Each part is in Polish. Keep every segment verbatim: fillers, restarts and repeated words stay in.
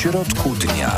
środku dnia.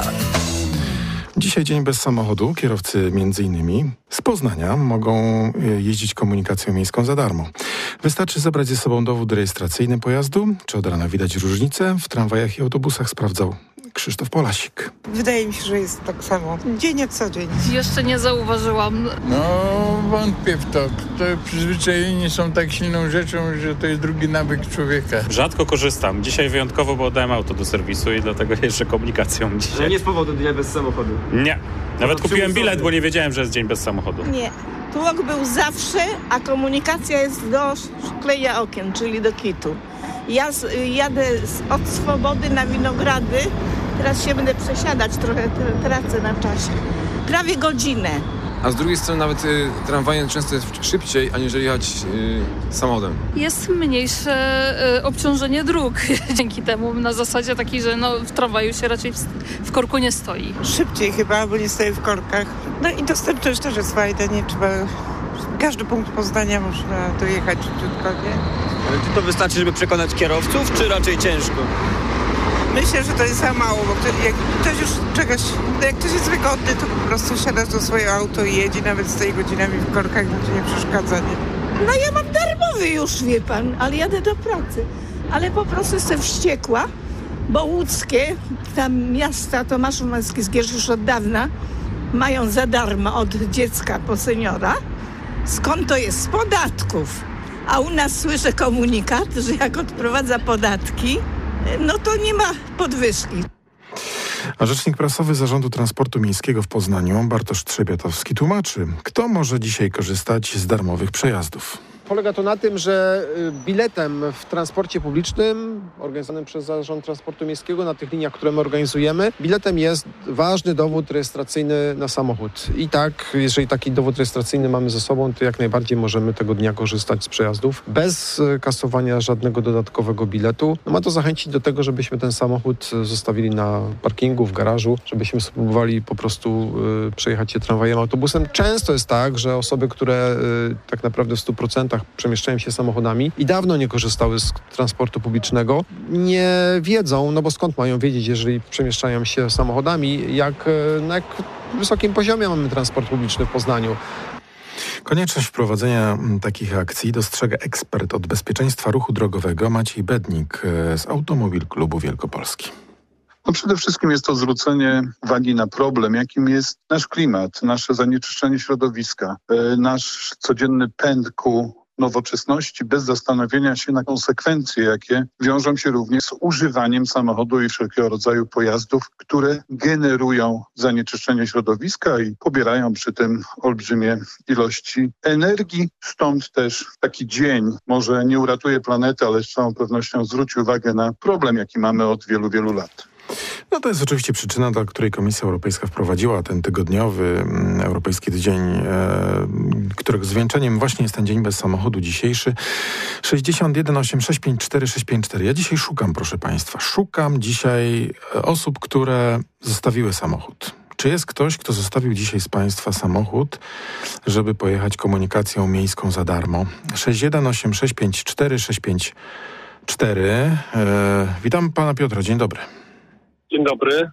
Dzisiaj dzień bez samochodu. Kierowcy między innymi z Poznania mogą jeździć komunikacją miejską za darmo. Wystarczy zabrać ze sobą dowód rejestracyjny pojazdu. Czy od rana widać różnicę? W tramwajach i autobusach sprawdzał Krzysztof Polasik. Wydaje mi się, że jest tak samo. Dzień jak co dzień. Jeszcze nie zauważyłam. No wątpię w to. To przyzwyczajeni są tak silną rzeczą, że to jest drugi nawyk człowieka. Rzadko korzystam. Dzisiaj wyjątkowo, bo oddałem auto do serwisu i dlatego jeżdżę komunikacją dzisiaj. Ale nie z powodu dnia bez samochodu? Nie. Nawet to kupiłem bilet, bo nie wiedziałem, że jest dzień bez samochodu. Nie. Tłok był zawsze, a komunikacja jest do szklenia okien, czyli do kitu. Ja z, jadę z, od Swobody na Winogrady. Teraz się będę przesiadać, trochę tracę na czasie. Prawie godzinę. A z drugiej strony nawet y, tramwajem często jest szybciej, aniżeli jechać y, samochodem. Jest mniejsze y, obciążenie dróg dzięki temu, na zasadzie takiej, że no, w tramwaju się raczej w, w korku nie stoi. Szybciej chyba, bo nie stoję w korkach. No i dostępność też jest fajna, nie trzeba... Każdy punkt Poznania można dojechać szybciutko, nie? Ale czy to wystarczy, żeby przekonać kierowców, czy raczej ciężko? Myślę, że to jest za mało, bo ktoś, jak ktoś już czegoś, jak ktoś jest wygodny, to po prostu siadasz do swojego auto i jedzie, nawet stoi godzinami w korkach, bo ci nie przeszkadza, nie? No ja mam darmowy już, wie pan, ale jadę do pracy. Ale po prostu jestem wściekła, bo łódzkie, tam miasta, Tomaszów Mazowiecki, Zgierz już od dawna, mają za darmo od dziecka po seniora. Skąd to jest? Z podatków. A u nas słyszę komunikat, że jak odprowadza podatki, no to nie ma podwyżki. A rzecznik prasowy Zarządu Transportu Miejskiego w Poznaniu, Bartosz Trzebiatowski, tłumaczy, kto może dzisiaj korzystać z darmowych przejazdów. Polega to na tym, że biletem w transporcie publicznym organizowanym przez Zarząd Transportu Miejskiego na tych liniach, które my organizujemy, biletem jest ważny dowód rejestracyjny na samochód. I tak, jeżeli taki dowód rejestracyjny mamy ze sobą, to jak najbardziej możemy tego dnia korzystać z przejazdów bez kasowania żadnego dodatkowego biletu. No ma to zachęcić do tego, żebyśmy ten samochód zostawili na parkingu, w garażu, żebyśmy spróbowali po prostu y, przejechać się tramwajem, autobusem. Często jest tak, że osoby, które y, tak naprawdę w stu procentach przemieszczają się samochodami i dawno nie korzystały z transportu publicznego, nie wiedzą, no bo skąd mają wiedzieć, jeżeli przemieszczają się samochodami, jak, na jak wysokim poziomie mamy transport publiczny w Poznaniu. Konieczność wprowadzenia takich akcji dostrzega ekspert od bezpieczeństwa ruchu drogowego Maciej Bednik z Automobil Klubu Wielkopolski. No przede wszystkim jest to zwrócenie uwagi na problem, jakim jest nasz klimat, nasze zanieczyszczenie środowiska, nasz codzienny pęd ku nowoczesności bez zastanowienia się na konsekwencje, jakie wiążą się również z używaniem samochodu i wszelkiego rodzaju pojazdów, które generują zanieczyszczenie środowiska i pobierają przy tym olbrzymie ilości energii. Stąd też taki dzień może nie uratuje planety, ale z całą pewnością zwróci uwagę na problem, jaki mamy od wielu, wielu lat. No to jest oczywiście przyczyna, dla której Komisja Europejska wprowadziła ten tygodniowy Europejski Tydzień, e, którego zwieńczeniem właśnie jest ten dzień bez samochodu dzisiejszy. sześćdziesiąt jeden osiemdziesiąt sześć pięćdziesiąt cztery sześćset pięćdziesiąt cztery. Ja dzisiaj szukam, proszę państwa, szukam dzisiaj osób, które zostawiły samochód. Czy jest ktoś, kto zostawił dzisiaj z państwa samochód, żeby pojechać komunikacją miejską za darmo? sześć jeden osiem sześć pięć cztery sześć pięć cztery. E, witam pana Piotra, dzień dobry. Dzień dobry.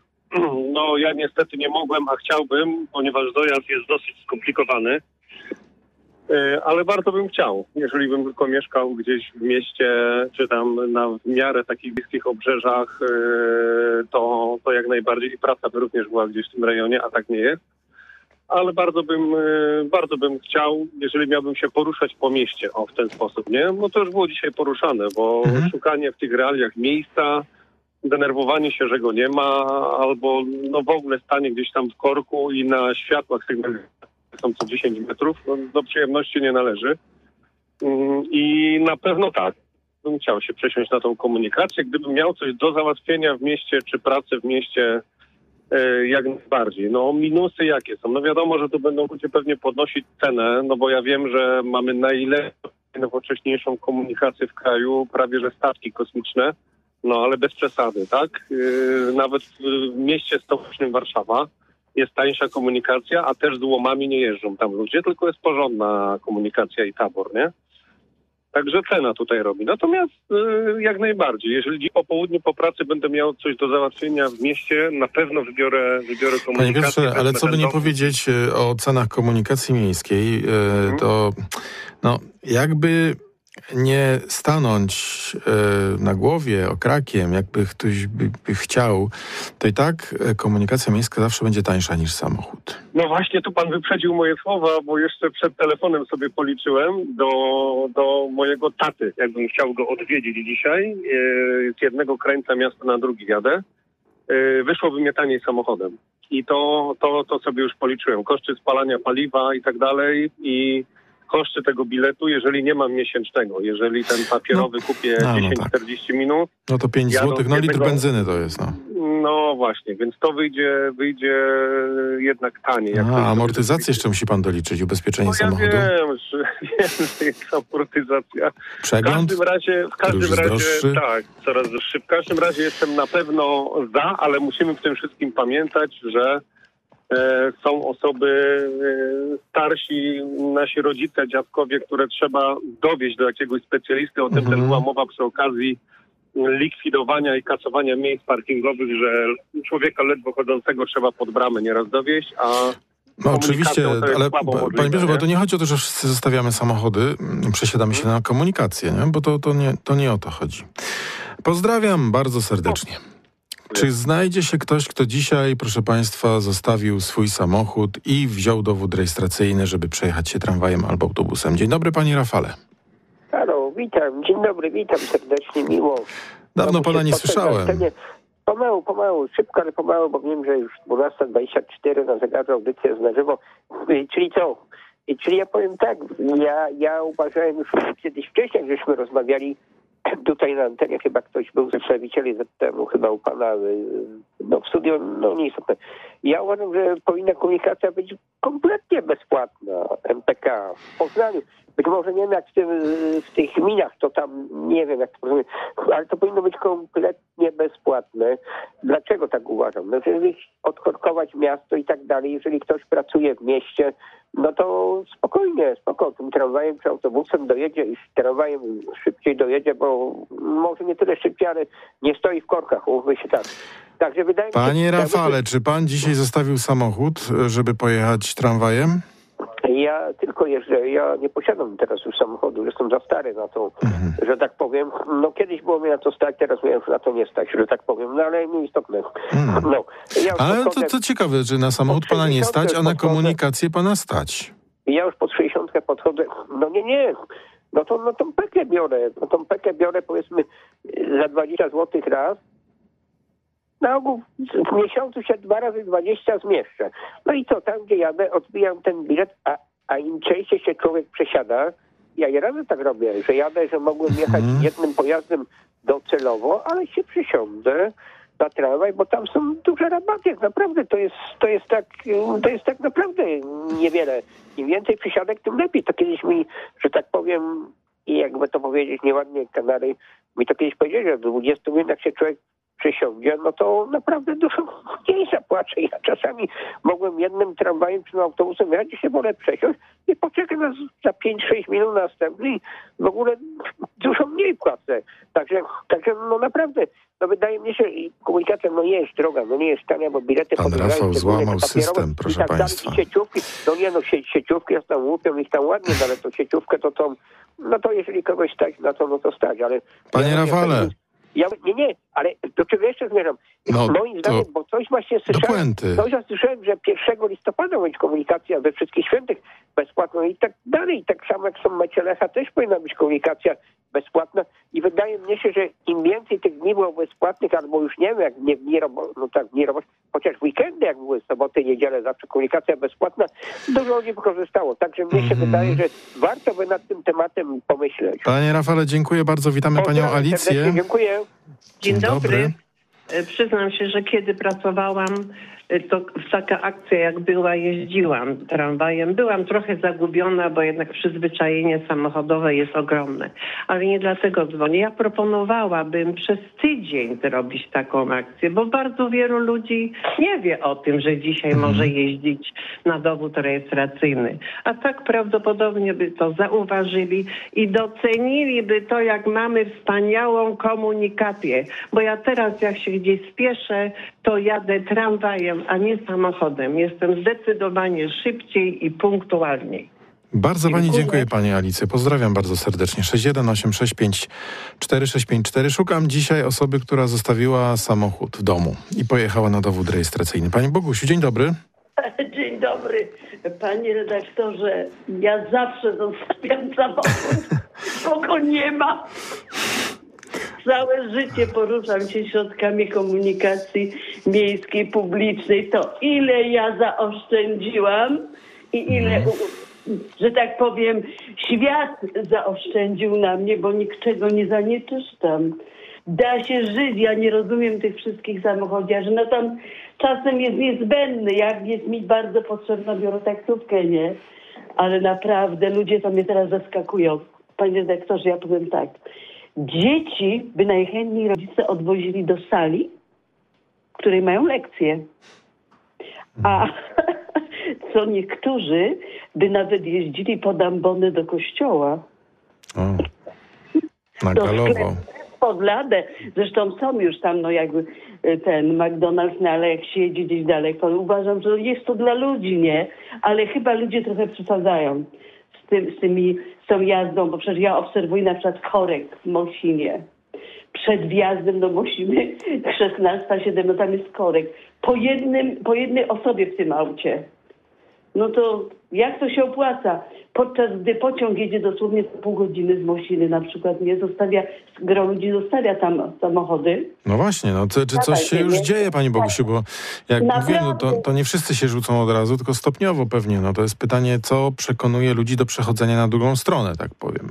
No ja niestety nie mogłem, a chciałbym, ponieważ dojazd jest dosyć skomplikowany, ale bardzo bym chciał. Jeżeli bym tylko mieszkał gdzieś w mieście, czy tam na w miarę takich bliskich obrzeżach, to, to jak najbardziej i praca by również była gdzieś w tym rejonie, a tak nie jest. Ale bardzo bym, bardzo bym chciał, jeżeli miałbym się poruszać po mieście, o w ten sposób, nie? Bo to już było dzisiaj poruszane, bo mhm. szukanie w tych realiach miejsca, denerwowanie się, że go nie ma, albo no w ogóle stanie gdzieś tam w korku i na światłach sygnalizacyjnych są co dziesięć metrów, no, do przyjemności nie należy. I na pewno tak, bym chciał się przesiąść na tą komunikację. Gdybym miał coś do załatwienia w mieście, czy pracę w mieście, jak najbardziej. No minusy jakie są? No wiadomo, że to będą ludzie pewnie podnosić cenę, no bo ja wiem, że mamy najnowocześniejszą komunikację w kraju, prawie że statki kosmiczne, no ale bez przesady, tak? Yy, nawet w mieście stołecznym Warszawa jest tańsza komunikacja, a też z łomami nie jeżdżą tam ludzie, tylko jest porządna komunikacja i tabor, nie? Także cena tutaj robi. Natomiast y, jak najbardziej, jeżeli po południu po pracy będę miał coś do załatwienia w mieście, na pewno wybiorę, wybiorę komunikację. Panie Piotrze, ale co by nie powiedzieć o cenach komunikacji miejskiej, y, to no jakby nie stanąć y, na głowie okrakiem, jakby ktoś by, by chciał, to i tak komunikacja miejska zawsze będzie tańsza niż samochód. No właśnie, tu pan wyprzedził moje słowa, bo jeszcze przed telefonem sobie policzyłem do, do mojego taty, jakbym chciał go odwiedzić dzisiaj. Yy, z jednego krańca miasta na drugi jadę. Yy, wyszłoby mnie taniej samochodem. I to, to, to sobie już policzyłem. Koszty spalania paliwa i tak dalej i koszty tego biletu, jeżeli nie mam miesięcznego, jeżeli ten papierowy no, kupię no, dziesięć no czterdzieści tak. minut. No to pięć złotych, no litr benzyny to jest, no. No właśnie, więc to wyjdzie, wyjdzie jednak taniej. Jak a amortyzację jeszcze musi pan doliczyć, ubezpieczenie no, samochodu. Ja wiem, że, wiem, że jest amortyzacja. Przegląd? W każdym razie, w każdym razie droższy. tak, coraz droższy. W każdym razie jestem na pewno za, ale musimy w tym wszystkim pamiętać, że e, są osoby e, starsi, nasi rodzice, dziadkowie, które trzeba dowieźć do jakiegoś specjalisty. O tym mhm. też była mowa przy okazji likwidowania i kasowania miejsc parkingowych, że człowieka ledwo chodzącego trzeba pod bramę nieraz dowieść, a no oczywiście, ale panie Piotrze, bo to nie chodzi o to, że wszyscy zostawiamy samochody, przesiadamy się na komunikację, nie? Bo to, to, nie, to nie o to chodzi. Pozdrawiam bardzo serdecznie. Czy znajdzie się ktoś, kto dzisiaj, proszę państwa, zostawił swój samochód i wziął dowód rejestracyjny, żeby przejechać się tramwajem albo autobusem? Dzień dobry, panie Rafale. Halo, witam. Dzień dobry, witam serdecznie, miło. Dawno pana nie słyszałem. Pomału, pomału, szybko, ale pomału, bo wiem, że już dwunasta dwadzieścia cztery na zegarze audycja jest na żywo. Czyli co? Czyli ja powiem tak, ja, ja uważałem już kiedyś wcześniej, jak żeśmy rozmawiali tutaj na antenie, chyba ktoś był ze przedstawicieli Z T M-u, chyba u pana no, w studiu, no nieistotne. Ja uważam, że powinna komunikacja być kompletnie bezpłatna, M P K w Poznaniu. Być może nie wiem jak w, tym, w tych gminach, to tam nie wiem jak to rozumiem, ale to powinno być kompletnie bezpłatne. Dlaczego tak uważam? No, jeżeli odkorkować miasto i tak dalej, jeżeli ktoś pracuje w mieście, no to spokojnie, spoko, tym tramwajem czy autobusem dojedzie i tramwajem szybciej dojedzie, bo może nie tyle szybciej, ale nie stoi w korkach, umówmy się tak. Także wydaje mi się, Panie Rafale, czy pan dzisiaj zostawił samochód, żeby pojechać tramwajem? Ja tylko jeżdżę, ja nie posiadam teraz już samochodu, jestem za stary na to, mhm. że tak powiem. No kiedyś było mi na to stać, teraz mnie na to nie stać, że tak powiem, no ale nieistotne. Mhm. No, ja ale podchodzę, to, to ciekawe, że na samochód pana nie stać, a na komunikację pana stać. Ja już pod sześćdziesiątkę podchodzę, no nie, nie, no to no tą pekę biorę, no tą pekę biorę powiedzmy za dwadzieścia złotych raz. Na ogół w miesiącu się dwa razy dwadzieścia zmieszczę. No i co, tam gdzie jadę, odbijam ten bilet, a, a im częściej się człowiek przesiada, ja nie razy tak robię, że jadę, że mogłem jechać mm. jednym pojazdem docelowo, ale się przysiądę na tramwaj, bo tam są duże rabaty. Naprawdę to jest, to jest tak, to jest tak naprawdę niewiele. Im więcej przysiadek, tym lepiej. To kiedyś mi, że tak powiem, i jakby to powiedzieć nieładnie, Kanary, mi to kiedyś powiedzieli, że w dwudziestu minutach się człowiek przesiądzie, no to naprawdę dużo mniej zapłaczę. Ja czasami mogłem jednym tramwajem czy autobusem jechać i się wolę przesiąść i poczekać na, za pięć sześć minut następny i w ogóle dużo mniej płacę. Także, także no naprawdę, no wydaje mi się, że komunikacja no nie jest droga, no nie jest tania, bo bilety Pan Rafał złamał system, proszę tak państwa. Dalej, sieciówki, no nie no, sie, sieciówki ja tam łupią ich tam ładnie, ale to sieciówkę to to, no to jeżeli kogoś stać na to, no to stać, ale... Panie ja Rafale... Nie, Ja, nie, nie, ale do czego jeszcze zmierzam? No, Moim zdaniem, bo coś właśnie słyszałem, coś ja słyszałem, że pierwszego listopada będzie komunikacja we wszystkich świętych bezpłatna i tak dalej. I tak samo jak są mecie Lecha, też powinna być komunikacja bezpłatna i wydaje mi się, że im więcej tych dni było bezpłatnych, albo już nie wiem, jak nie, nie robo, no tak, nie robo, chociaż w weekendy, jak były soboty, niedzielę, zawsze komunikacja bezpłatna, dużo ludzi wykorzystało. Także mnie się mm. wydaje, że warto by nad tym tematem pomyśleć. Panie Rafale, dziękuję bardzo. Witamy Pozdrawiam panią Alicję. Dziękuję. Dzień, Dzień dobry. dobry. Przyznam się, że kiedy pracowałam to taka akcja jak była, jeździłam tramwajem. Byłam trochę zagubiona, bo jednak przyzwyczajenie samochodowe jest ogromne. Ale nie dlatego dzwonię. Ja proponowałabym przez tydzień zrobić taką akcję, bo bardzo wielu ludzi nie wie o tym, że dzisiaj mhm. może jeździć na dowód rejestracyjny. A tak prawdopodobnie by to zauważyli i doceniliby to, jak mamy wspaniałą komunikację. Bo ja teraz, jak się gdzieś spieszę, to jadę tramwajem, a nie samochodem. Jestem zdecydowanie szybciej i punktualniej. Bardzo pani dziękuję, pani Alicy. Pozdrawiam bardzo serdecznie. sześć jeden osiem sześć pięć cztery sześć pięć cztery. Szukam dzisiaj osoby, która zostawiła samochód w domu i pojechała na dowód rejestracyjny. Pani Bogusiu, dzień dobry. Dzień dobry. Panie redaktorze, ja zawsze zostawiam samochód, bo go nie ma. Całe życie poruszam się środkami komunikacji miejskiej, publicznej. To ile ja zaoszczędziłam i ile, że tak powiem, świat zaoszczędził na mnie, bo niczego nie zanieczyszczam. Da się żyć. Ja nie rozumiem tych wszystkich samochodziarzy. No tam czasem jest niezbędny. Jak jest mi bardzo potrzebna, biorę taksówkę, nie? Ale naprawdę ludzie to mnie teraz zaskakują. Panie redaktorze, ja powiem tak. Dzieci by najchętniej rodzice odwozili do sali, w której mają lekcje. A co niektórzy by nawet jeździli po ambony do kościoła. O, na Galowo. Pod ladę. Zresztą są już tam, no jakby ten McDonald's, no ale jak się jedzie gdzieś daleko, uważam, że jest to dla ludzi, nie? Ale chyba ludzie trochę przesadzają z, tym, z tymi, z tą jazdą, bo przecież ja obserwuję na przykład korek w Mosinie. Przed wjazdem do Mosiny szesnasta, siedemnasta, no tam jest korek. Po jednym, po jednej osobie w tym aucie. No to jak to się opłaca? Podczas gdy pociąg jedzie dosłownie pół godziny z Mosiny na przykład, nie zostawia, gro ludzi zostawia tam samochody. No właśnie, no to, czy coś się już dzieje, pani Bogusiu, bo jak mówię, no to, to nie wszyscy się rzucą od razu, tylko stopniowo pewnie. No to jest pytanie, co przekonuje ludzi do przechodzenia na drugą stronę, tak powiem.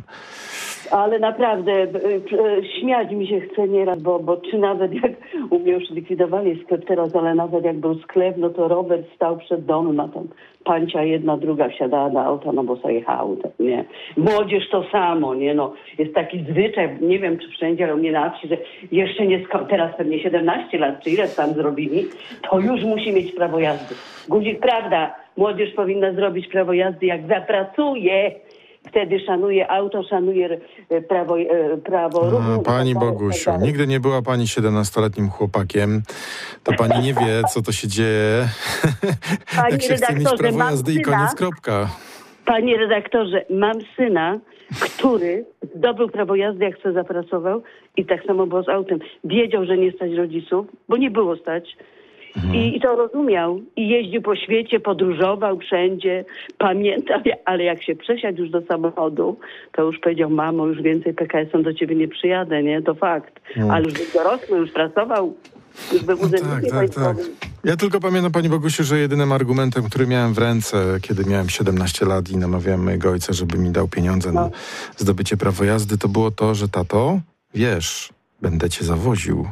Ale naprawdę śmiać mi się chce nieraz, bo, bo czy nawet jak u mnie już likwidowali sklep teraz, ale nawet jak był sklep, no to Robert stał przed domem, a tam pancia jedna, druga wsiadała do auta, no bo sobie jechały, nie. Młodzież to samo, nie, no. Jest taki zwyczaj, nie wiem czy wszędzie, ale u mnie na wsi, że jeszcze nie, sko- teraz pewnie siedemnaście lat, czy ile tam zrobili, to już musi mieć prawo jazdy. Guzik, prawda, młodzież powinna zrobić prawo jazdy, jak zapracuje. Wtedy szanuje auto, szanuje prawo, prawo ruchu. Pani Bogusiu, nigdy nie była pani siedemnastoletnim chłopakiem. To pani nie wie, co to się dzieje. Panie Jak się chce mieć prawo jazdy syna, i koniec, kropka. Panie redaktorze, mam syna, który zdobył prawo jazdy, jak chce zapracował i tak samo było z autem. Wiedział, że nie stać rodziców, bo nie było stać. Mhm. I, I to rozumiał. I jeździł po świecie, podróżował wszędzie. Pamiętam, ale jak się przesiadł już do samochodu, to już powiedział, mamo, już więcej P K S-em do ciebie nie przyjadę, nie? To fakt. No. Ale już był dorosły, już pracował. Już był no tak, tak, tak. Ja tylko pamiętam, pani Bogusiu, że jedynym argumentem, który miałem w ręce, kiedy miałem siedemnaście lat i namawiałem mojego ojca, żeby mi dał pieniądze no. na zdobycie prawa jazdy, to było to, że tato, wiesz, będę cię zawoził.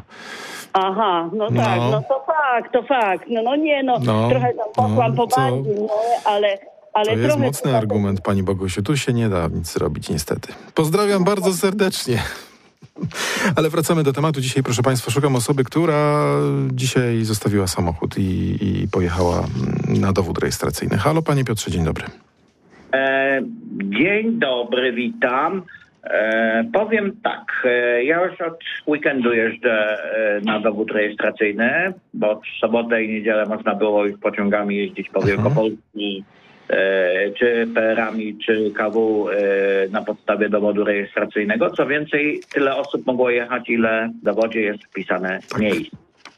Aha, no tak, no, no to fakt, to fakt. No, no nie, no, no trochę tam poszłam no, po bardziej, no, ale... ale to jest trochę mocny to... argument, pani Bogusiu. Tu się nie da nic zrobić, niestety. Pozdrawiam bardzo serdecznie. Ale wracamy do tematu. Dzisiaj, proszę państwa, szukam osoby, która dzisiaj zostawiła samochód i, i pojechała na dowód rejestracyjny. Halo, panie Piotrze, dzień dobry. E, dzień dobry, witam. E, powiem tak, e, ja już od weekendu jeżdżę e, na dowód rejestracyjny, bo w sobotę i niedzielę można było już pociągami jeździć po Wielkopolsce, e, czy P R-ami, czy K W e, na podstawie dowodu rejestracyjnego. Co więcej, tyle osób mogło jechać, ile w dowodzie jest wpisane miejsc.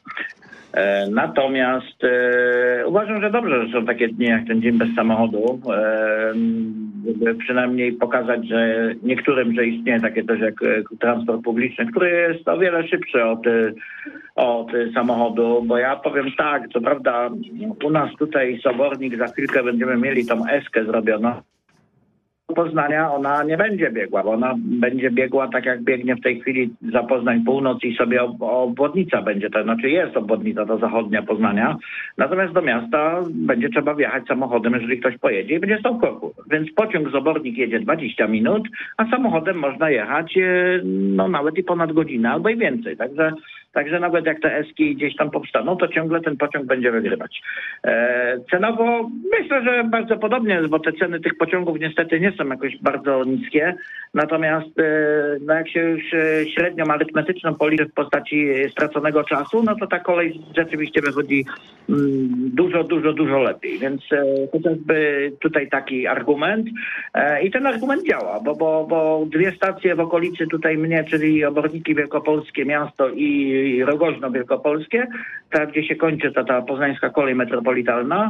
E, natomiast e, uważam, że dobrze, że są takie dni jak ten dzień bez samochodu, e, żeby przynajmniej pokazać, że niektórym, że istnieje takie coś jak e, transport publiczny, który jest o wiele szybszy od, od samochodu, bo ja powiem tak, co prawda u nas tutaj Sobornik za chwilkę będziemy mieli tą eskę zrobioną, Poznania ona nie będzie biegła, bo ona będzie biegła tak jak biegnie w tej chwili za Poznań Północ i sobie ob- obwodnica będzie, to znaczy jest obwodnica do zachodnia Poznania, natomiast do miasta będzie trzeba wjechać samochodem, jeżeli ktoś pojedzie i będzie stał w korku. Więc pociąg z Obornik jedzie dwadzieścia minut, a samochodem można jechać no nawet i ponad godzinę albo i więcej. Także Także nawet jak te eski gdzieś tam powstaną, to ciągle ten pociąg będzie wygrywać. E, cenowo myślę, że bardzo podobnie, bo te ceny tych pociągów niestety nie są jakoś bardzo niskie. Natomiast e, no jak się już średnią arytmetyczną policzy w postaci straconego czasu, no to ta kolej rzeczywiście wychodzi mm, dużo, dużo, dużo lepiej. Więc e, chociażby tutaj taki argument. E, I ten argument działa, bo, bo, bo dwie stacje w okolicy tutaj mnie, czyli Oborniki Wielkopolskie, miasto i i Rogoźno Wielkopolskie, tam gdzie się kończy ta, ta poznańska kolej metropolitalna,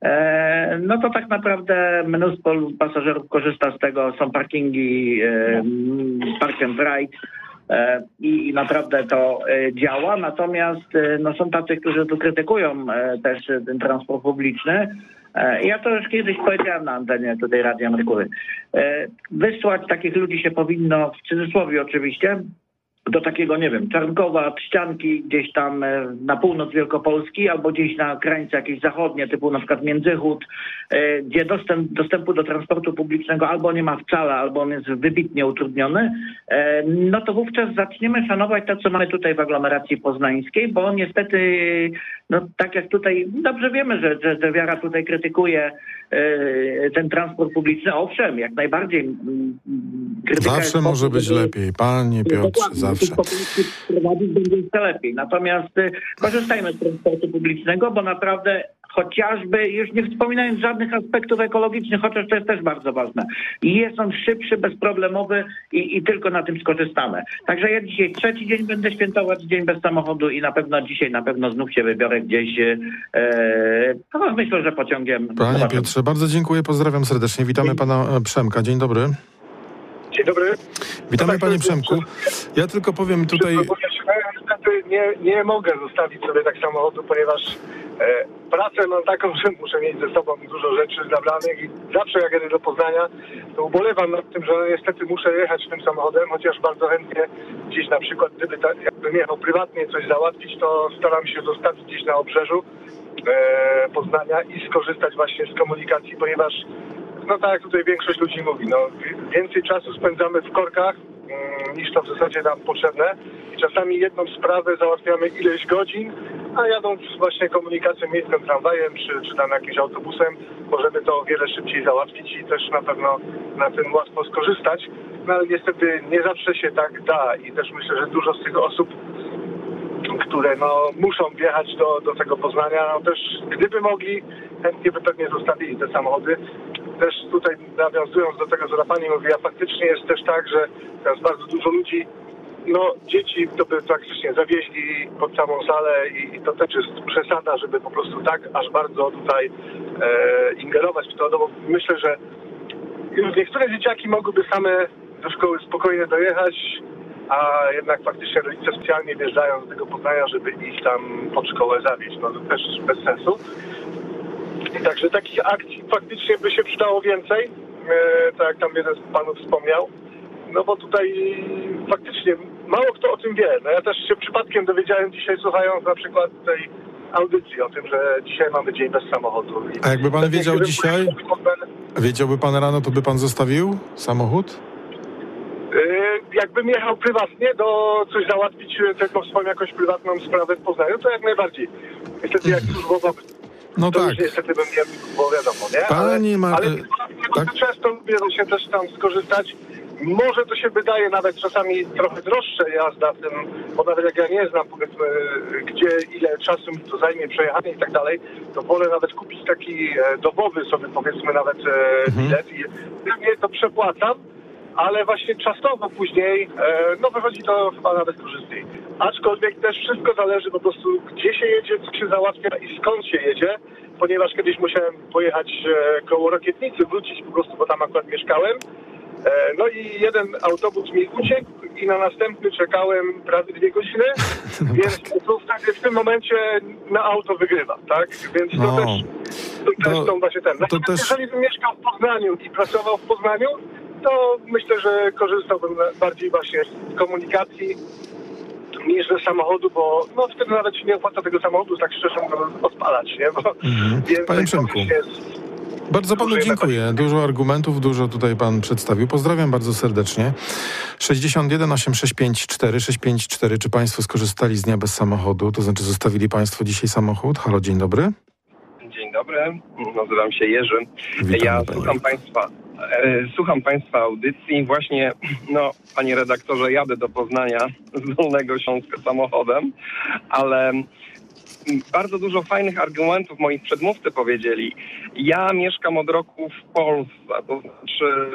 e, no to tak naprawdę mnóstwo pasażerów korzysta z tego, są parkingi, e, park and ride e, i, i naprawdę to e, działa, natomiast e, no są tacy, którzy tu krytykują e, też ten transport publiczny. E, ja to już kiedyś powiedziałem na antenie tutaj Radia Merkury. E, wysłać takich ludzi się powinno, w cudzysłowie oczywiście, do takiego, nie wiem, Czarnkowa, Trzcianki, gdzieś tam na północ Wielkopolski, albo gdzieś na krańce jakieś zachodnie, typu na przykład Międzychód, gdzie dostęp, dostępu do transportu publicznego albo nie ma wcale, albo on jest wybitnie utrudniony, no to wówczas zaczniemy szanować to, co mamy tutaj w aglomeracji poznańskiej, bo niestety, no tak jak tutaj, dobrze wiemy, że, że, że Wiara tutaj krytykuje ten transport publiczny, owszem, jak najbardziej. Zawsze może być lepiej, panie Piotrze, zawsze. Prowadzić będzie jeszcze lepiej. Natomiast y, korzystajmy z transportu publicznego, bo naprawdę chociażby, już nie wspominając żadnych aspektów ekologicznych, chociaż to jest też bardzo ważne. I jest on szybszy, bezproblemowy i, i tylko na tym skorzystamy. Także ja dzisiaj trzeci dzień będę świętować Dzień bez samochodu i na pewno dzisiaj na pewno znów się wybiorę gdzieś, e, no myślę, że pociągiem. Panie Zobaczmy. Piotrze, bardzo dziękuję, pozdrawiam serdecznie. Witamy pana Przemka. Dzień dobry. Dzień dobry. Witamy, panie Przemku. Ja tylko powiem tutaj... Niestety nie, nie mogę zostawić sobie tak samochodu, ponieważ e, pracę mam taką, że muszę mieć ze sobą dużo rzeczy zabranych i zawsze jak jedę do Poznania, to ubolewam nad tym, że niestety muszę jechać tym samochodem, chociaż bardzo chętnie gdzieś na przykład, gdyby ta, jakbym jechał prywatnie coś załatwić, to staram się zostawić gdzieś na obrzeżu e, Poznania i skorzystać właśnie z komunikacji, ponieważ no tak jak tutaj większość ludzi mówi, no więcej czasu spędzamy w korkach mm, niż to w zasadzie nam potrzebne i czasami jedną sprawę załatwiamy ileś godzin, a jadąc właśnie komunikacją miejską, tramwajem czy, czy tam jakimś autobusem możemy to o wiele szybciej załatwić i też na pewno na tym łatwo skorzystać, no ale niestety nie zawsze się tak da i też myślę, że dużo z tych osób, które no muszą wjechać do, do tego Poznania, no też gdyby mogli, chętnie by pewnie zostawili te samochody. Też tutaj nawiązując do tego, co pani mówi, a faktycznie jest też tak, że teraz bardzo dużo ludzi, no dzieci to by praktycznie zawieźli pod samą salę i, i to też jest przesada, żeby po prostu tak aż bardzo tutaj e, ingerować w to, no bo myślę, że już niektóre dzieciaki mogłyby same do szkoły spokojnie dojechać, a jednak faktycznie rodzice specjalnie wjeżdżają do tego Poznania, żeby ich tam pod szkołę zawieźć. No to też bez sensu. Także takich akcji faktycznie by się przydało więcej, e, tak jak tam jeden z panów wspomniał. No bo tutaj faktycznie mało kto o tym wie. No ja też się przypadkiem dowiedziałem dzisiaj, słuchając na przykład tej audycji o tym, że dzisiaj mamy dzień bez samochodu. I a jakby pan wiedział dzisiaj, wiedziałby pan rano, to by pan zostawił samochód? Jakbym jechał prywatnie do coś załatwić, tylko wspomnę jakąś prywatną sprawę w Poznaniu, to jak najbardziej. Niestety jak służbowa, no to tak. już niestety bym nie, bo wiadomo, nie? Pani ma... Ale, ale tak? często lubię się też tam skorzystać. Może to się wydaje nawet czasami trochę droższe jazda w tym, bo nawet jak ja nie znam, powiedzmy, gdzie, ile czasu mi to zajmie przejechanie i tak dalej, to wolę nawet kupić taki dobowy sobie, powiedzmy, nawet bilet i pewnie to przepłacam, ale właśnie czasowo później, no wychodzi to chyba nawet korzystniej. Aczkolwiek też wszystko zależy po prostu, gdzie się jedzie, co się załatwia i skąd się jedzie, ponieważ kiedyś musiałem pojechać koło Rokietnicy, wrócić po prostu, bo tam akurat mieszkałem No i jeden autobus mi uciekł i na następny czekałem prawie dwie godziny, więc w tym momencie na auto wygrywa, tak? Więc to no, też, to też to, są właśnie ten. To też... Jeżeli bym mieszkał w Poznaniu i pracował w Poznaniu, to myślę, że korzystałbym bardziej właśnie z komunikacji niż ze samochodu, bo no wtedy nawet się nie opłaca tego samochodu tak szczerze mówiąc odpalać, nie? Bo mhm. Panie Przemku, jest... bardzo panu dziękuję. Dużo argumentów, dużo tutaj pan przedstawił. Pozdrawiam bardzo serdecznie. sześćdziesiąt jeden osiemset sześćdziesiąt pięć cztery sześć pięć cztery. Czy państwo skorzystali z dnia bez samochodu? To znaczy zostawili państwo dzisiaj samochód? Halo, dzień dobry. Dzień dobry, nazywam się Jerzy. Witam, ja słucham państwa, e, słucham państwa audycji. Właśnie, no, panie redaktorze, jadę do Poznania z Dolnego Śląska samochodem, ale bardzo dużo fajnych argumentów moi przedmówcy powiedzieli. Ja mieszkam od roku w Polsce, to znaczy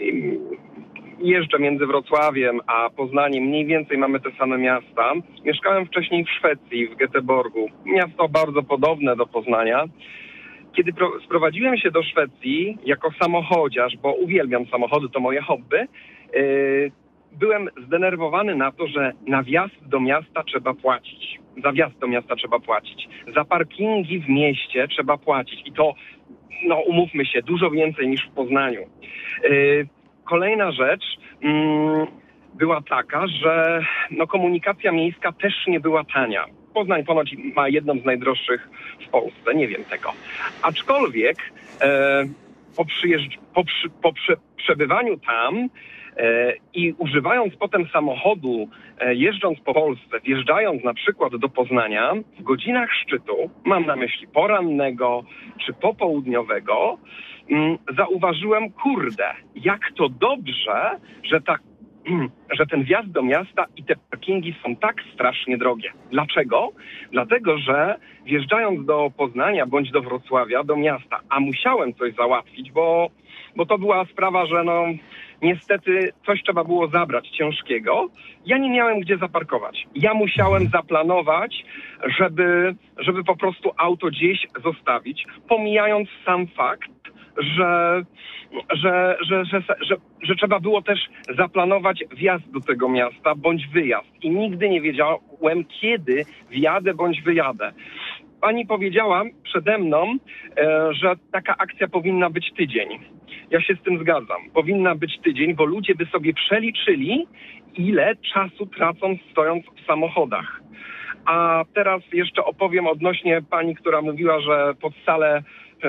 jeżdżę między Wrocławiem a Poznaniem, mniej więcej mamy te same miasta. Mieszkałem wcześniej w Szwecji, w Göteborgu. Miasto bardzo podobne do Poznania. Kiedy pro- sprowadziłem się do Szwecji jako samochodziarz, bo uwielbiam samochody, to moje hobby, yy, byłem zdenerwowany na to, że na wjazd do miasta trzeba płacić. Za wjazd do miasta trzeba płacić. Za parkingi w mieście trzeba płacić. I to, no umówmy się, dużo więcej niż w Poznaniu. Yy, Kolejna rzecz mm, była taka, że no, komunikacja miejska też nie była tania. Poznań ponoć ma jedną z najdroższych w Polsce, nie wiem tego. Aczkolwiek e, po, przyjeżdż- po, przy- po prze- przebywaniu tam e, i używając potem samochodu, e, jeżdżąc po Polsce, wjeżdżając na przykład do Poznania, w godzinach szczytu, mam na myśli porannego czy popołudniowego, zauważyłem, kurde, jak to dobrze, że, ta, że ten wjazd do miasta i te parkingi są tak strasznie drogie. Dlaczego? Dlatego, że wjeżdżając do Poznania bądź do Wrocławia, do miasta, a musiałem coś załatwić, bo, bo to była sprawa, że no niestety coś trzeba było zabrać ciężkiego, ja nie miałem gdzie zaparkować. Ja musiałem zaplanować, żeby, żeby po prostu auto gdzieś zostawić, pomijając sam fakt, Że, że, że, że, że, że trzeba było też zaplanować wjazd do tego miasta bądź wyjazd. I nigdy nie wiedziałem, kiedy wjadę bądź wyjadę. Pani powiedziała przede mną, e, że taka akcja powinna być tydzień. Ja się z tym zgadzam. Powinna być tydzień, bo ludzie by sobie przeliczyli, ile czasu tracą stojąc w samochodach. A teraz jeszcze opowiem odnośnie pani, która mówiła, że pod salę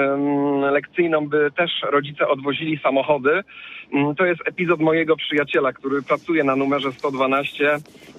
lekcyjną by też rodzice odwozili samochody. To jest epizod mojego przyjaciela, który pracuje na numerze sto dwanaście.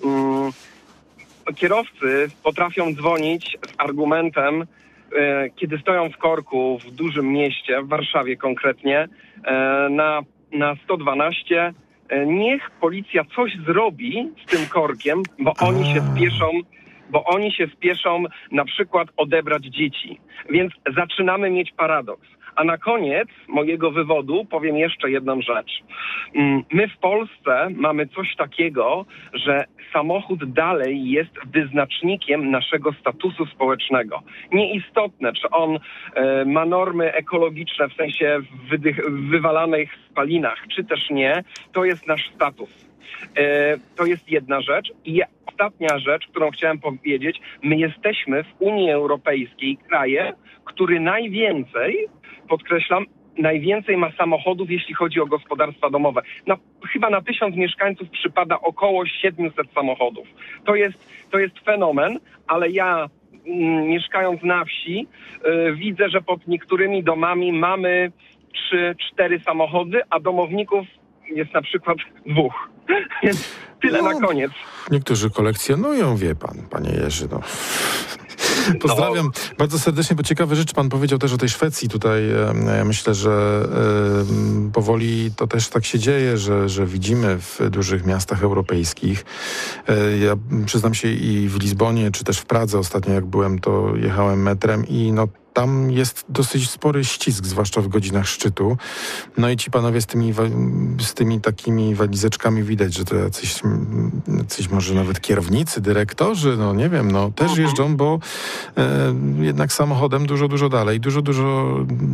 Kierowcy potrafią dzwonić z argumentem, kiedy stoją w korku w dużym mieście, w Warszawie konkretnie, na, na sto dwanaście, niech policja coś zrobi z tym korkiem, bo oni się spieszą bo oni się spieszą na przykład odebrać dzieci. Więc zaczynamy mieć paradoks. A na koniec mojego wywodu powiem jeszcze jedną rzecz. My w Polsce mamy coś takiego, że samochód dalej jest wyznacznikiem naszego statusu społecznego. Nieistotne, czy on e, ma normy ekologiczne, w sensie wydych, wywalanych spalinach, czy też nie, to jest nasz status. E, to jest jedna rzecz. I ostatnia rzecz, którą chciałem powiedzieć, my jesteśmy w Unii Europejskiej krajem, który najwięcej, podkreślam, najwięcej ma samochodów, jeśli chodzi o gospodarstwa domowe. Na, chyba na tysiąc mieszkańców przypada około siedemset samochodów. To jest, to jest fenomen, ale ja m, mieszkając na wsi y, widzę, że pod niektórymi domami mamy trzy, cztery samochody, a domowników jest na przykład dwóch. Więc tyle no, na koniec. Niektórzy kolekcjonują, wie pan, panie Jerzy, no. Pozdrawiam no. bardzo serdecznie, bo ciekawe rzeczy pan powiedział też o tej Szwecji. Tutaj e, myślę, że e, powoli to też tak się dzieje, że, że widzimy w dużych miastach europejskich. E, ja przyznam się i w Lizbonie, czy też w Pradze ostatnio jak byłem, to jechałem metrem i no tam jest dosyć spory ścisk, zwłaszcza w godzinach szczytu. No i ci panowie z tymi, z tymi takimi walizeczkami widać, że to jacyś, jacyś może nawet kierownicy, dyrektorzy, no nie wiem, no też jeżdżą, bo e, jednak samochodem dużo, dużo dalej, dużo, dużo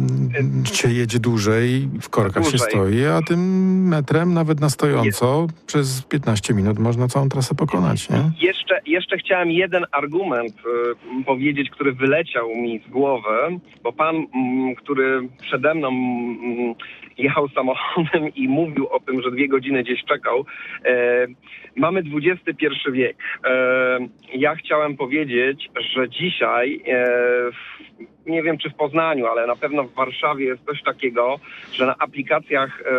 się jedzie dłużej, w korkach dłużej. się stoi, a tym metrem nawet na stojąco przez piętnaście minut można całą trasę pokonać, nie? Jeszcze, jeszcze chciałem jeden argument y, powiedzieć, który wyleciał mi z głowy, bo pan, m, który przede mną m, jechał samochodem i mówił o tym, że dwie godziny gdzieś czekał, e, mamy dwudziesty pierwszy wiek. E, ja chciałem powiedzieć, że dzisiaj, e, w, nie wiem czy w Poznaniu, ale na pewno w Warszawie jest coś takiego, że na aplikacjach e,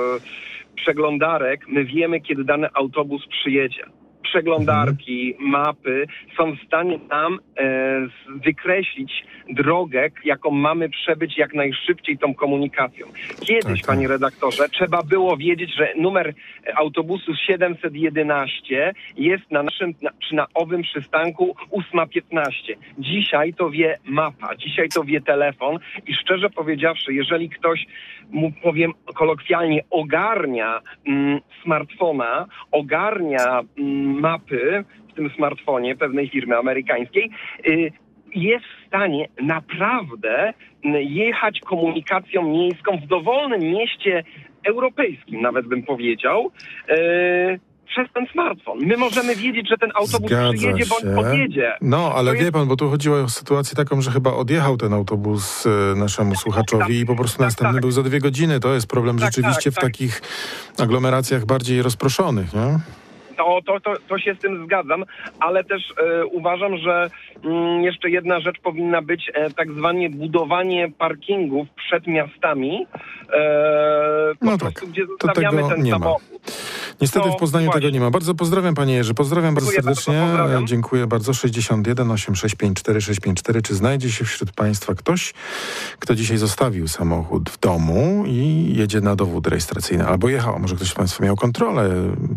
przeglądarek my wiemy, kiedy dany autobus przyjedzie. Przeglądarki, mapy są w stanie nam e, wykreślić drogę, jaką mamy przebyć jak najszybciej tą komunikacją. Kiedyś, tak, panie redaktorze, trzeba było wiedzieć, że numer autobusu siedemset jedenaście jest na naszym, na, czy na owym przystanku ósma piętnaście. Dzisiaj to wie mapa, dzisiaj to wie telefon i szczerze powiedziawszy, jeżeli ktoś, mu powiem kolokwialnie, ogarnia mm, smartfona, ogarnia mm, mapy w tym smartfonie pewnej firmy amerykańskiej, y, jest w stanie naprawdę jechać komunikacją miejską w dowolnym mieście europejskim, nawet bym powiedział, yy, przez ten smartfon. My możemy wiedzieć, że ten autobus Zgadza przyjedzie się. bądź podjedzie. No, ale To wie jest... pan, bo tu chodziło o sytuację taką, że chyba odjechał ten autobus y, naszemu słuchaczowi i po prostu tak, następny tak. był za dwie godziny. To jest problem tak, rzeczywiście tak, w tak. takich aglomeracjach bardziej rozproszonych, nie? To, to, to, to się z tym zgadzam, ale też e, uważam, że mm, jeszcze jedna rzecz powinna być e, tak zwane budowanie parkingów przed miastami, e, po no prostu, tak, gdzie zostawiamy ten nie samochód. Niestety no, w Poznaniu właśnie. tego nie ma. Bardzo pozdrawiam, panie Jerzy. Pozdrawiam bardzo Dziękuję serdecznie. Bardzo, pozdrawiam. Dziękuję bardzo. sześćdziesiąt jeden osiemdziesiąt sześć pięćdziesiąt cztery sześćset pięćdziesiąt cztery. Czy znajdzie się wśród państwa ktoś, kto dzisiaj zostawił samochód w domu i jedzie na dowód rejestracyjny? Albo jechał, a może ktoś z państwa miał kontrolę?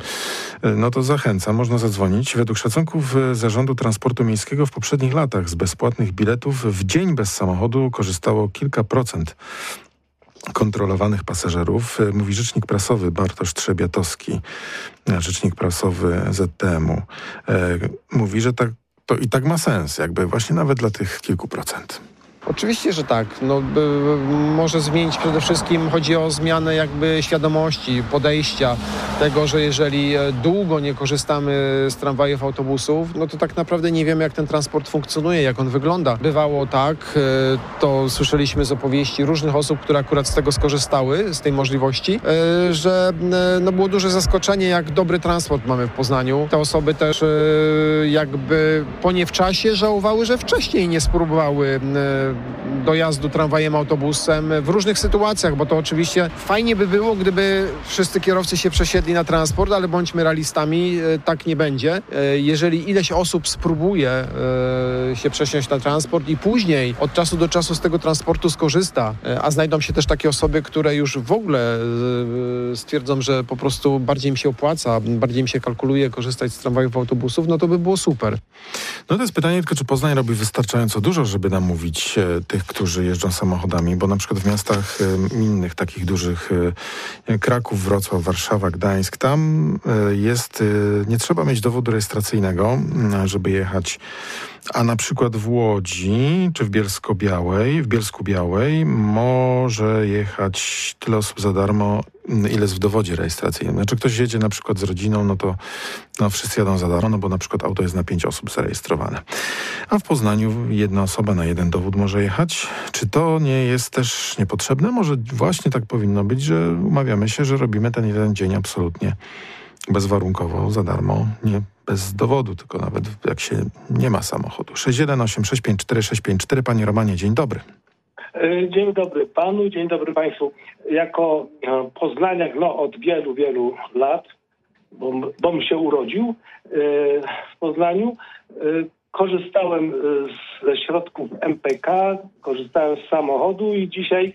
No to zachęcam. Można zadzwonić. Według szacunków Zarządu Transportu Miejskiego w poprzednich latach z bezpłatnych biletów w dzień bez samochodu korzystało kilka procent kontrolowanych pasażerów. Mówi rzecznik prasowy Bartosz Trzebiatowski, rzecznik prasowy Z T M-u. E, mówi, że tak, to i tak ma sens, jakby właśnie nawet dla tych kilku procent. Oczywiście, że tak. No, y, może zmienić przede wszystkim, chodzi o zmianę jakby świadomości, podejścia tego, że jeżeli długo nie korzystamy z tramwajów, autobusów, no to tak naprawdę nie wiemy, jak ten transport funkcjonuje, jak on wygląda. Bywało tak, y, to słyszeliśmy z opowieści różnych osób, które akurat z tego skorzystały, z tej możliwości, y, że y, no było duże zaskoczenie, jak dobry transport mamy w Poznaniu. Te osoby też y, jakby po nie w czasie żałowały, że wcześniej nie spróbowały y, dojazdu tramwajem, autobusem w różnych sytuacjach, bo to oczywiście fajnie by było, gdyby wszyscy kierowcy się przesiedli na transport, ale bądźmy realistami, tak nie będzie. Jeżeli ileś osób spróbuje się przesiąść na transport i później od czasu do czasu z tego transportu skorzysta, a znajdą się też takie osoby, które już w ogóle stwierdzą, że po prostu bardziej im się opłaca, bardziej im się kalkuluje korzystać z tramwajów, autobusów, no to by było super. No to jest pytanie tylko, czy Poznań robi wystarczająco dużo, żeby nam mówić tych, którzy jeżdżą samochodami, bo na przykład w miastach innych, takich dużych, Kraków, Wrocław, Warszawa, Gdańsk, tam jest, nie trzeba mieć dowodu rejestracyjnego, żeby jechać, a na przykład w Łodzi czy w Bielsko-Białej, w Bielsku-Białej może jechać tyle osób za darmo, ile jest w dowodzie rejestracyjnym. Znaczy ktoś jedzie na przykład z rodziną, no to no wszyscy jadą za darmo, no bo na przykład auto jest na pięć osób zarejestrowane. A w Poznaniu jedna osoba na jeden dowód może jechać. Czy to nie jest też niepotrzebne? Może właśnie tak powinno być, że umawiamy się, że robimy ten jeden dzień absolutnie bezwarunkowo, za darmo, nie bez dowodu, tylko nawet jak się nie ma samochodu. sześć jeden osiem sześć pięć cztery sześć pięć cztery. Panie Romanie, dzień dobry. Dzień dobry panu, dzień dobry państwu. Jako poznaniak no, od wielu, wielu lat, bo, bom się urodził w Poznaniu, korzystałem ze środków M P K, korzystałem z samochodu i dzisiaj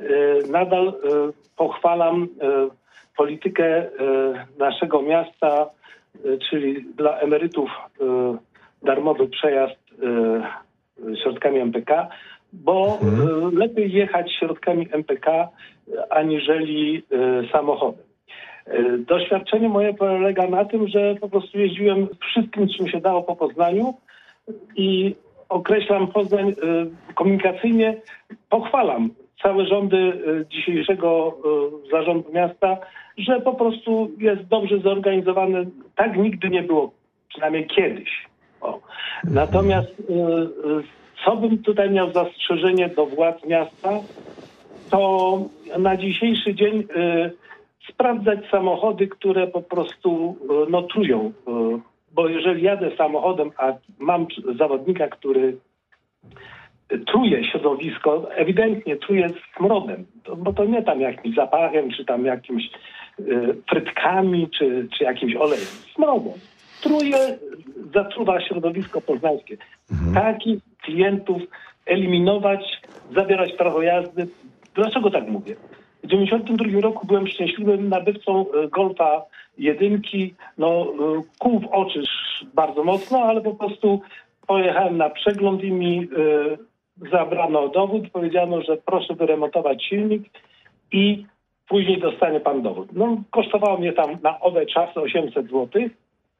nadal pochwalam politykę naszego miasta, czyli dla emerytów darmowy przejazd środkami M P K. bo hmm. lepiej jechać środkami M P K aniżeli samochodem. Doświadczenie moje polega na tym, że po prostu jeździłem wszystkim, czym się dało po Poznaniu i określam Poznań komunikacyjnie, pochwalam całe rządy dzisiejszego zarządu miasta, że po prostu jest dobrze zorganizowany. Tak nigdy nie było, przynajmniej kiedyś. O. Natomiast co bym tutaj miał zastrzeżenie do władz miasta, to na dzisiejszy dzień sprawdzać samochody, które po prostu no, trują. Bo jeżeli jadę samochodem, a mam zawodnika, który truje środowisko, ewidentnie truje smrodem, to, bo to nie tam jakimś zapachem, czy tam jakimś y, frytkami, czy, czy jakimś olejem. Smrodem. Truje, zatruwa środowisko poznańskie. Mhm. Takich klientów eliminować, zabierać prawo jazdy. Dlaczego tak mówię? W dziewięćdziesiątym drugim roku byłem szczęśliwym nabywcą Golfa jedynki. No, kół w oczy bardzo mocno, ale po prostu pojechałem na przegląd i mi y, zabrano dowód. Powiedziano, że proszę wyremontować silnik i później dostanie pan dowód. No, kosztowało mnie tam na owe czasy osiemset złotych,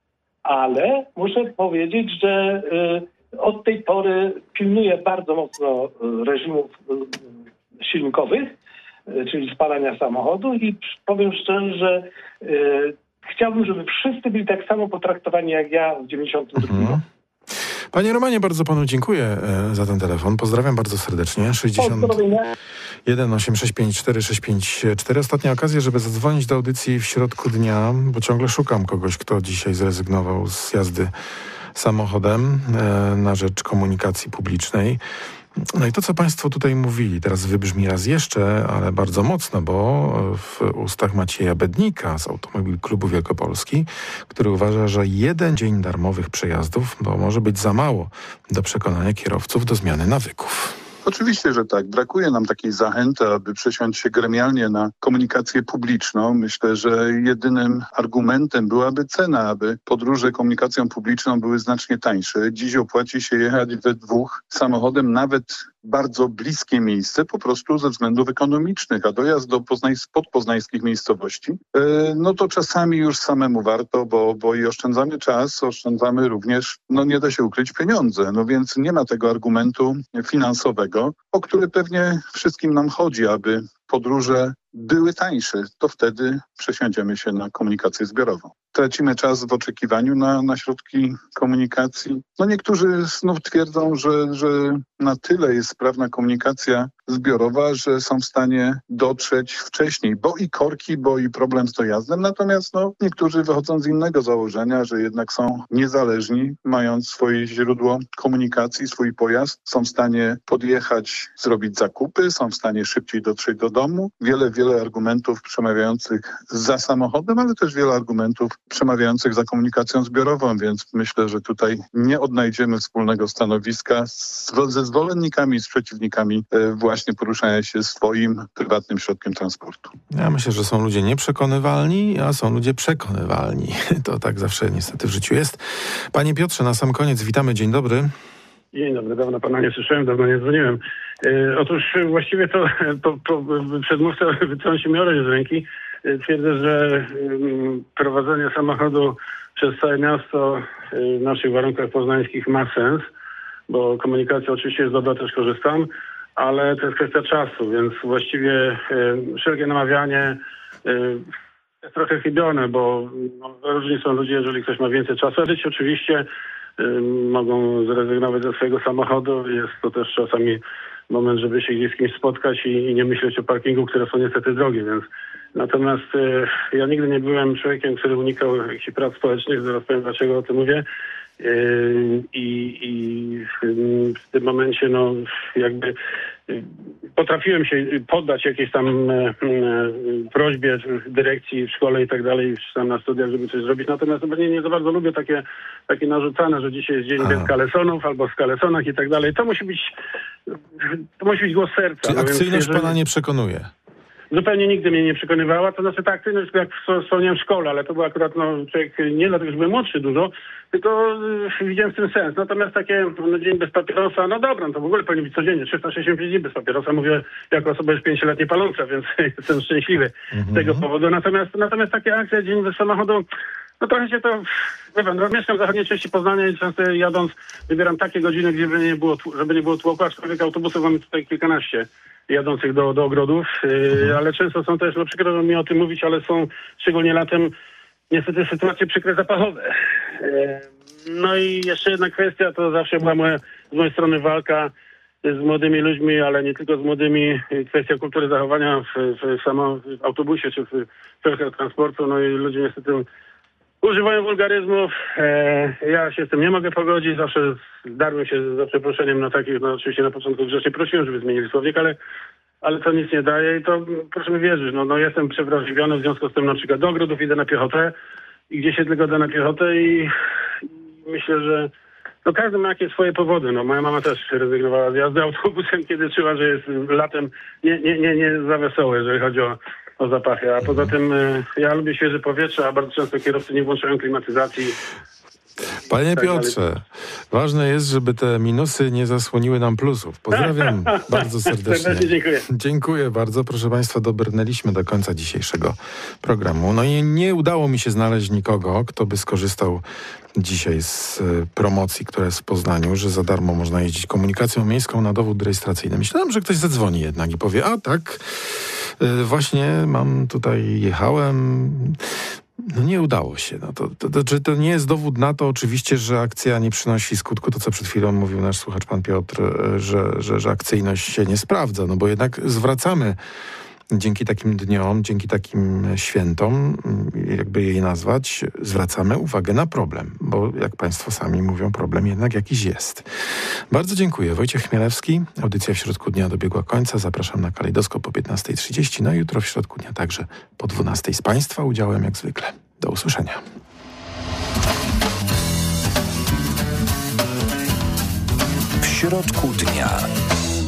ale muszę powiedzieć, że y, od tej pory pilnuję bardzo mocno reżimów y, silnikowych, czyli spalania samochodu i powiem szczerze, że y, chciałbym, żeby wszyscy byli tak samo potraktowani jak ja w dziewięćdziesiątym drugim roku. Panie Romanie, bardzo panu dziękuję e, za ten telefon. Pozdrawiam bardzo serdecznie. sześćdziesiąt jeden osiemset sześć pięć cztery sześć pięć cztery. Ostatnia okazja, żeby zadzwonić do audycji w środku dnia, bo ciągle szukam kogoś, kto dzisiaj zrezygnował z jazdy samochodem e, na rzecz komunikacji publicznej. No i to, co państwo tutaj mówili, teraz wybrzmi raz jeszcze, ale bardzo mocno, bo w ustach Macieja Bednika z Automobil Klubu Wielkopolski, który uważa, że jeden dzień darmowych przejazdów to może być za mało do przekonania kierowców do zmiany nawyków. Oczywiście, że tak. Brakuje nam takiej zachęty, aby przesiąść się gremialnie na komunikację publiczną. Myślę, że jedynym argumentem byłaby cena, aby podróże komunikacją publiczną były znacznie tańsze. Dziś opłaci się jechać we dwóch samochodem, nawet bardzo bliskie miejsce, po prostu ze względów ekonomicznych, a dojazd do poznań, podpoznańskich miejscowości, yy, no to czasami już samemu warto, bo, bo i oszczędzamy czas, oszczędzamy również, no nie da się ukryć, pieniądze. No więc nie ma tego argumentu finansowego, o który pewnie wszystkim nam chodzi, aby podróże były tańsze, to wtedy przesiądziemy się na komunikację zbiorową. Tracimy czas w oczekiwaniu na, na środki komunikacji. No niektórzy znów twierdzą, że, że na tyle jest sprawna komunikacja zbiorowa, że są w stanie dotrzeć wcześniej, bo i korki, bo i problem z dojazdem. Natomiast no, niektórzy wychodzą z innego założenia, że jednak są niezależni, mając swoje źródło komunikacji, swój pojazd, są w stanie podjechać, zrobić zakupy, są w stanie szybciej dotrzeć do domu. Wiele, wiele argumentów przemawiających za samochodem, ale też wiele argumentów przemawiających za komunikacją zbiorową, więc myślę, że tutaj nie odnajdziemy wspólnego stanowiska z, ze zwolennikami i z przeciwnikami e, właśnie poruszania się swoim prywatnym środkiem transportu. Ja myślę, że są ludzie nieprzekonywalni, a są ludzie przekonywalni. To tak zawsze niestety w życiu jest. Panie Piotrze, na sam koniec witamy. Dzień dobry. Dzień dobry, dawno pana nie słyszałem, dawno nie dzwoniłem. E, otóż właściwie to, to, to przedmówca wytrącił mi oręż z ręki. E, twierdzę, że um, prowadzenie samochodu przez całe miasto e, w naszych warunkach poznańskich ma sens, bo komunikacja oczywiście jest dobra, też korzystam, ale to jest kwestia czasu, więc właściwie e, wszelkie namawianie e, jest trochę chybione, bo no, różni są ludzie, jeżeli ktoś ma więcej czasu, ale oczywiście mogą zrezygnować ze swojego samochodu. Jest to też czasami moment, żeby się gdzieś z kimś spotkać i, i nie myśleć o parkingu, które są niestety drogie, więc natomiast e, ja nigdy nie byłem człowiekiem, który unikał jakichś prac społecznych, zaraz powiem dlaczego o tym mówię. E, i, i w, w tym momencie no jakby e, potrafiłem się poddać jakiejś tam e, e, prośbie dyrekcji w szkole i tak dalej, czy tam na studiach, żeby coś zrobić. Natomiast nie, nie za bardzo lubię takie, takie narzucane, że dzisiaj jest dzień bez kalesonów albo w kalesonach i tak dalej. To musi być, to musi być głos serca. Czy no akcyjność więc jeżeli... pana nie przekonuje? zupełnie nigdy mnie nie przekonywała. To znaczy ta aktywność, jak wspomniałem, w szkole, ale to był akurat no, człowiek nie dlatego, że byłem młodszy dużo, tylko y, widziałem w tym sens. Natomiast takie no, dzień bez papierosa, no dobra, no to w ogóle powinien być codziennie. trzysta sześćdziesiąt pięć dni bez papierosa. Mówię jako osoba już pięcioletnie paląca, więc jestem szczęśliwy z tego powodu. Natomiast, natomiast takie akcje dzień bez samochodu, no trochę się to, nie wiem, no, mieszkam w zachodniej części Poznania i często jadąc wybieram takie godziny, gdzie nie było, żeby nie było tłoku, aczkolwiek autobusów mamy tutaj kilkanaście jadących do, do ogrodów, yy, ale często są też, no przykro mi o tym mówić, ale są szczególnie latem niestety sytuacje przykre zapachowe. Yy, no i jeszcze jedna kwestia, to zawsze była moja, z mojej strony walka z młodymi ludźmi, ale nie tylko z młodymi, kwestia kultury zachowania w, w, samo, w autobusie czy w środkach transportu, no i ludzie niestety używają wulgaryzmów. E, ja się z tym nie mogę pogodzić. Zawsze zdarłem się za przeproszeniem na takich, no oczywiście na początku grzecznie prosiłem, żeby zmienili słownik, ale, ale to nic nie daje i to proszę mi wierzyć, no, no jestem przewrażliwiony, w związku z tym na przykład do ogrodów idę na piechotę i gdzie się tylko da na piechotę i, i myślę, że no każdy ma jakieś swoje powody. No moja mama też rezygnowała z jazdy autobusem, kiedy czuła, że jest latem nie, nie, nie, nie za wesoło, jeżeli chodzi o o zapachy, a poza tym y, ja lubię świeże powietrze, a bardzo często kierowcy nie włączają klimatyzacji. Panie tak Piotrze, dalej. Ważne jest, żeby te minusy nie zasłoniły nam plusów. Pozdrawiam bardzo serdecznie. Serdecznie dziękuję. Dziękuję bardzo. Proszę Państwa, dobrnęliśmy do końca dzisiejszego programu. No i nie udało mi się znaleźć nikogo, kto by skorzystał dzisiaj z promocji, która jest w Poznaniu, że za darmo można jeździć komunikacją miejską na dowód rejestracyjny. Myślałem, że ktoś zadzwoni jednak i powie, a tak, właśnie mam tutaj, jechałem... No nie udało się. No to, to, to, to nie jest dowód na to oczywiście, że akcja nie przynosi skutku. To, co przed chwilą mówił nasz słuchacz, pan Piotr, że, że, że akcyjność się nie sprawdza. No bo jednak zwracamy dzięki takim dniom, dzięki takim świętom, jakby jej nazwać, zwracamy uwagę na problem. Bo jak państwo sami mówią, problem jednak jakiś jest. Bardzo dziękuję. Wojciech Chmielewski. Audycja w środku dnia dobiegła końca. Zapraszam na Kalejdoskop o piętnasta trzydzieści. No i jutro w środku dnia także po dwunastej. Z państwa udziałem jak zwykle. Do usłyszenia. W środku dnia.